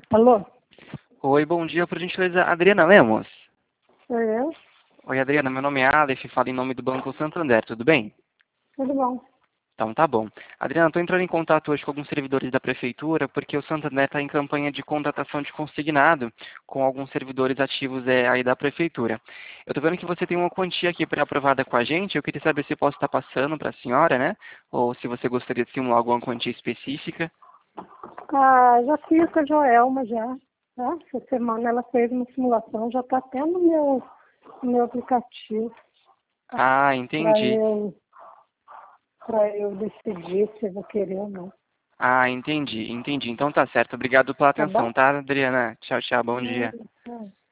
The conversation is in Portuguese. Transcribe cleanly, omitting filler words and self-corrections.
Alô? Oi, bom dia, por gentileza, Adriana Lemos. Sou eu? Oi, Adriana, meu nome é Aleph, falo em nome do Banco Santander, tudo bem? Tudo bom? Então tá bom. Adriana, estou entrando em contato hoje com alguns servidores da Prefeitura, porque o Santander está em campanha de contratação de consignado com alguns servidores ativos aí da Prefeitura. Eu estou vendo que você tem uma quantia aqui pré-aprovada com a gente, eu queria saber se posso estar passando para a senhora, né? Ou se você gostaria de simular alguma quantia específica. Ah, já fiz com a Joelma já. Tá? Essa semana ela fez uma simulação, já está até no meu aplicativo Ah, para entendi. eu, para eu decidir se eu vou querer ou não. Ah, entendi. Então tá certo. Obrigado pela Tá bom? atenção, tá, Adriana? Tchau, tchau. Bom dia. Hum,